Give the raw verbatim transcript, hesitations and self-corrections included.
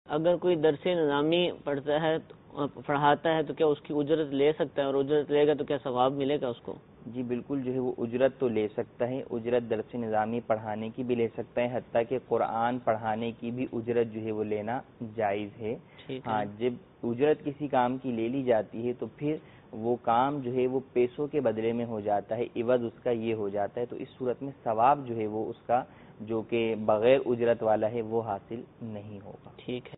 अगर कोई दरसे निज़ामी पढ़ता है, पढ़ाता है, तो क्या उसकी उजरत ले सकता है? और उजरत लेगा तो क्या सवाब मिलेगा उसको? जी बिल्कुल, जो है वो उजरत तो ले सकता है। उजरत दरस निज़ामी पढ़ाने की भी ले सकता है, हत्ता कि कुरान पढ़ाने की भी उजरत जो है वो लेना जायज़ है। ठीक हाँ, है। जब उजरत किसी काम की ले ली जाती है तो फिर वो काम जो है वो पैसों के बदले में हो जाता है, इवज़ उसका ये हो जाता है। तो इस सूरत में सवाब जो है वो उसका जो कि बग़ैर उजरत वाला है वो हासिल नहीं होगा। ठीक है।